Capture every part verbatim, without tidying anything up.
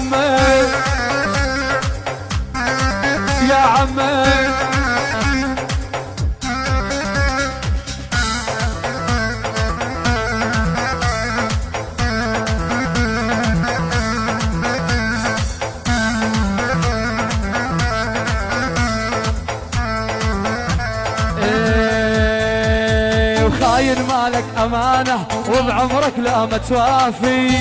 عمي يا عمي ايه وخاين مالك امانه وبعمرك لا ما توافي،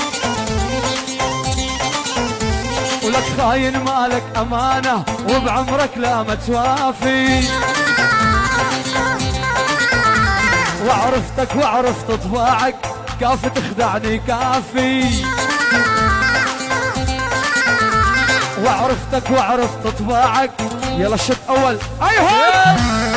ولك خاين مالك امانه وبعمرك لا ما توافي، وعرفتك وعرفت طباعك كافي تخدعني كافي، وعرفتك وعرفت طباعك. يلا شد اول ايوه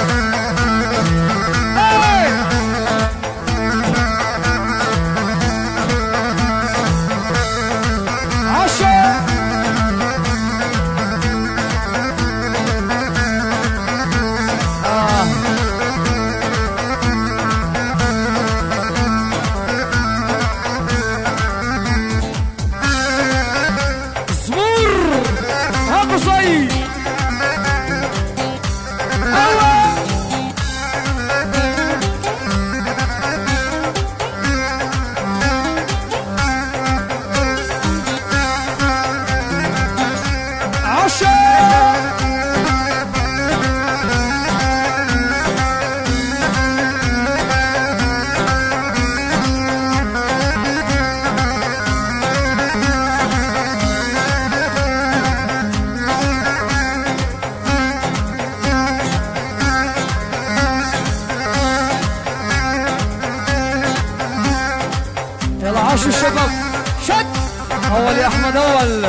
عاشوا الشباب شد اول يا احمد اول.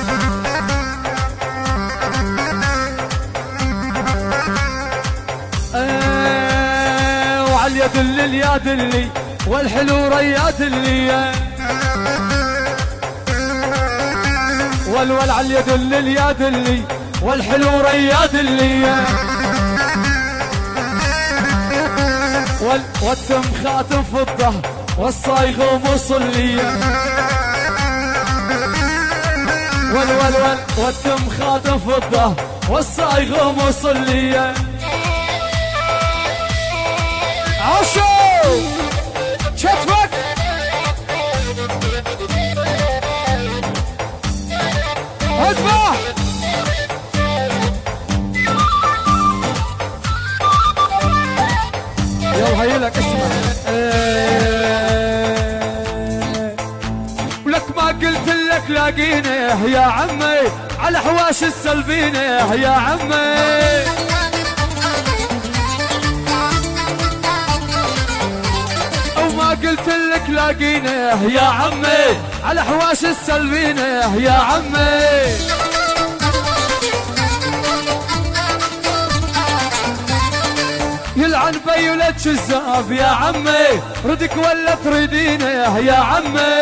ايه وعلى اليد اللي اليد اللي والحلو رياد اللي والول على اليد اللي اليد اللي والحلو رياد اللي وال والتم خاتم فضه والصايغ مصلية ول ول ول والتم خاتم فضة والصايغ مصلية. عاشو شتفك اذبح يلا هيلك اسمع. قلت لك لاقينه يا عمي على حواش السلبينه يا عمي، وما قلت لك لاقينه يا عمي على حواش السلبينه يا عمي. يلعن بي ولا تشزاب يا عمي ردك ولا تريدينه يا عمي.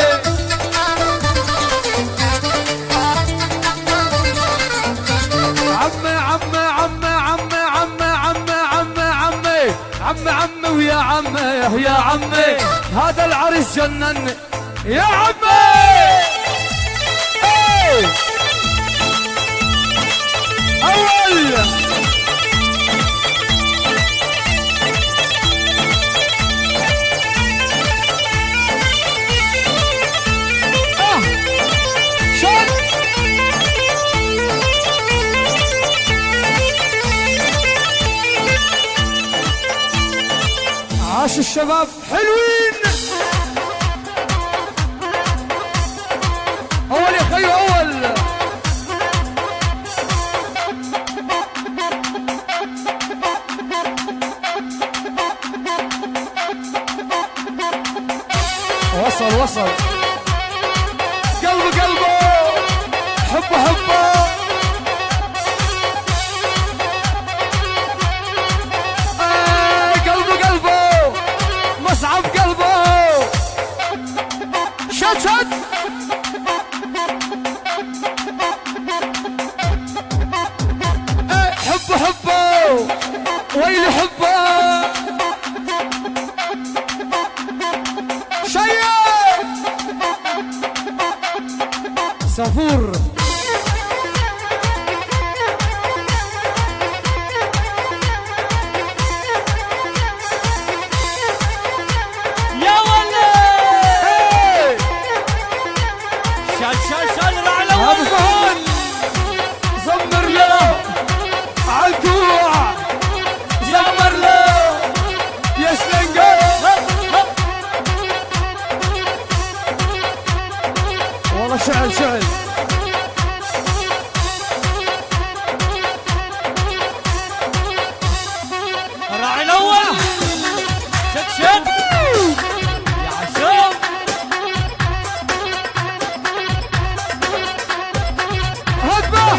عمي عمي عمي عمي عمي عمي عمي عمي عمي عمي ويا عمي يا عمي هذا العريس جنني يا عمي. اول اه شد عاش الشباب حلوين. اول يا خيو اول وصل وصل قلبه قلبه حبه حبه مصعب قلبه غفور. يا ولد شال شال شال رعلة ابو فهد زمر له عالكوع، زمر له يا سلنقل. والله شعل شعل. الراعي الاول شد شد يا عشام. هدبه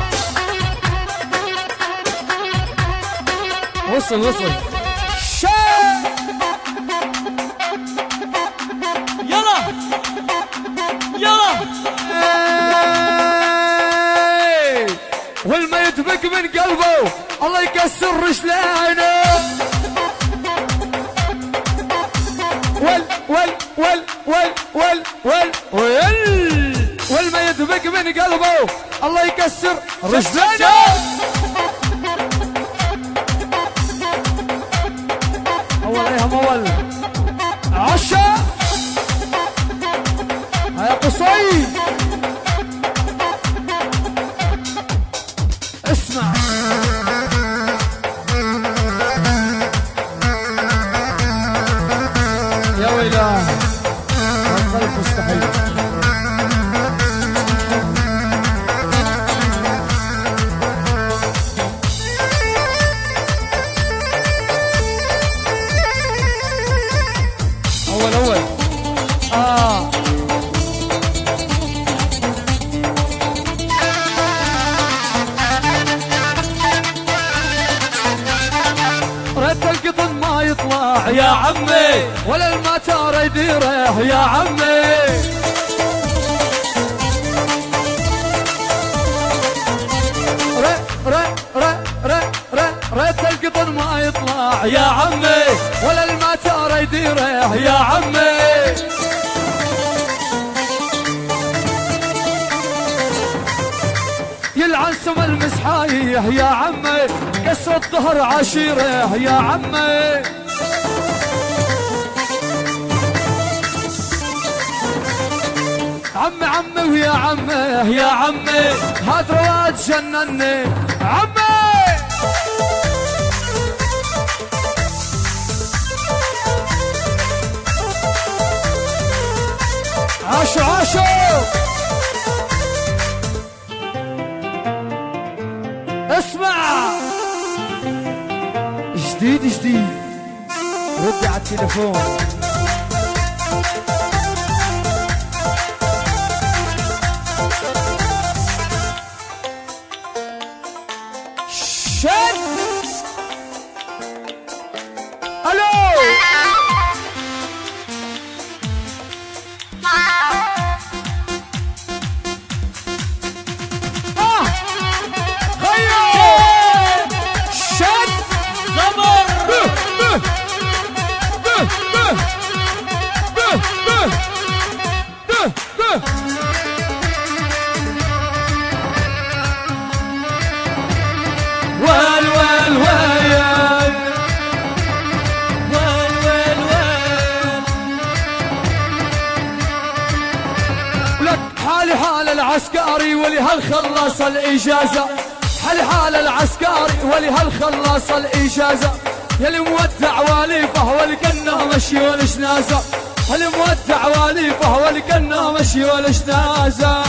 وصل وصل شاي. يلا يلا والما يدفق من قلبه الله يكسر رجلينه. ول ول ول ول ول ول ول والما يدفق من قلبه الله يكسر رجلينه. اول ايهم اول عشا يا قصي. اسمع يا ويلاه القلب مستحيل. اول اول اه رد القطن ما يطلع يا عمي ولا الماتار يديره يا عمي. ر ر ر ر ر رد القطن ما يطلع يا عمي ولا الماتار يديره يا عمي. يلعن سما المسحايه يا عمي، كسر الظهر عشيره يا عمي. عمي عمي ويا عمي يا عمي هاد رواد جنني عمي. عاشو عاشو اسمع جديد جديد ردي على التليفون. شد الو اه خير شد زمر به به به به به به به به وال وال وال وال وال وال. لك حالي حال العسكري ولهالخلص الإجازة، حالي حال العسكري ولهالخلص الإجازة. يلي مودع والي فهو اللي كنا مشي والجنازة، اللي مودع والي فهو اللي كنا مشي والجنازة.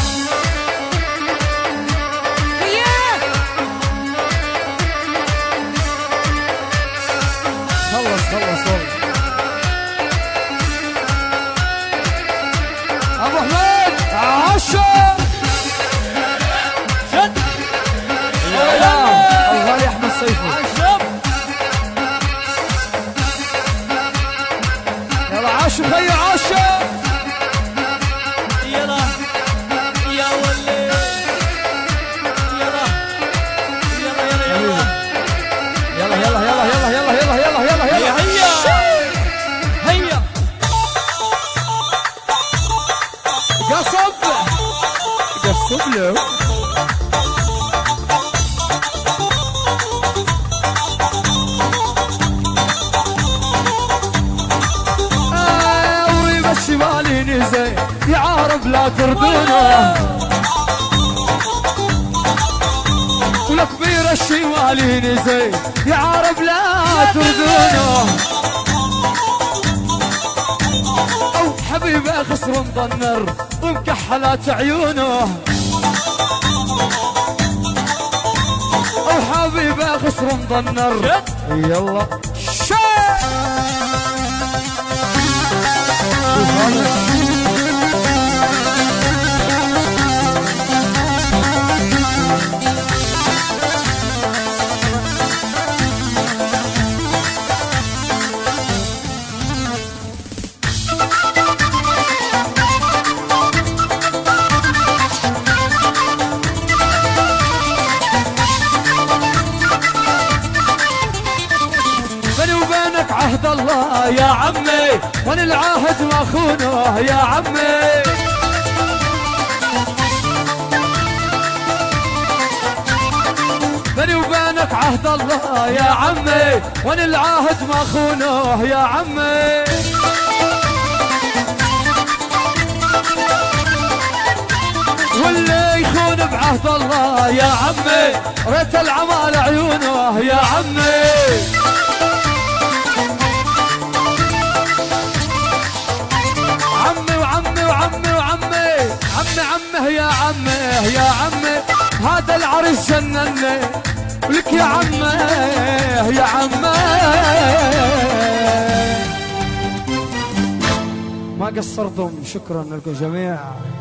خلص خلص والله ابو حميد عشا شد يا الله الغالي احمد سيفي. عشب يلا عاشو خي عاشا. يلا يا تبلغ وريب الشمالي نزي يا عرب لا تردونه ولكبير الشمالي نزي يا عرب لا تردونه او حبيبه خسر مضنر ومكحلات عيونه او حبيبه خسر مضنر يلا عهد الله يا عمي وانا العهد ما خونه يا عمي بيني وبينك عهد الله يا عمي وانا العهد ما خونه يا عمي واللي يخون بعهد الله يا عمي ريت العمال عيونه يا عمي عمي وعمي وعمي وعمي عمي عمه يا عمي يا عمي هذا العرس جنني ولك يا عمي يا عمي ما قصرتم شكرا لكم جميعا.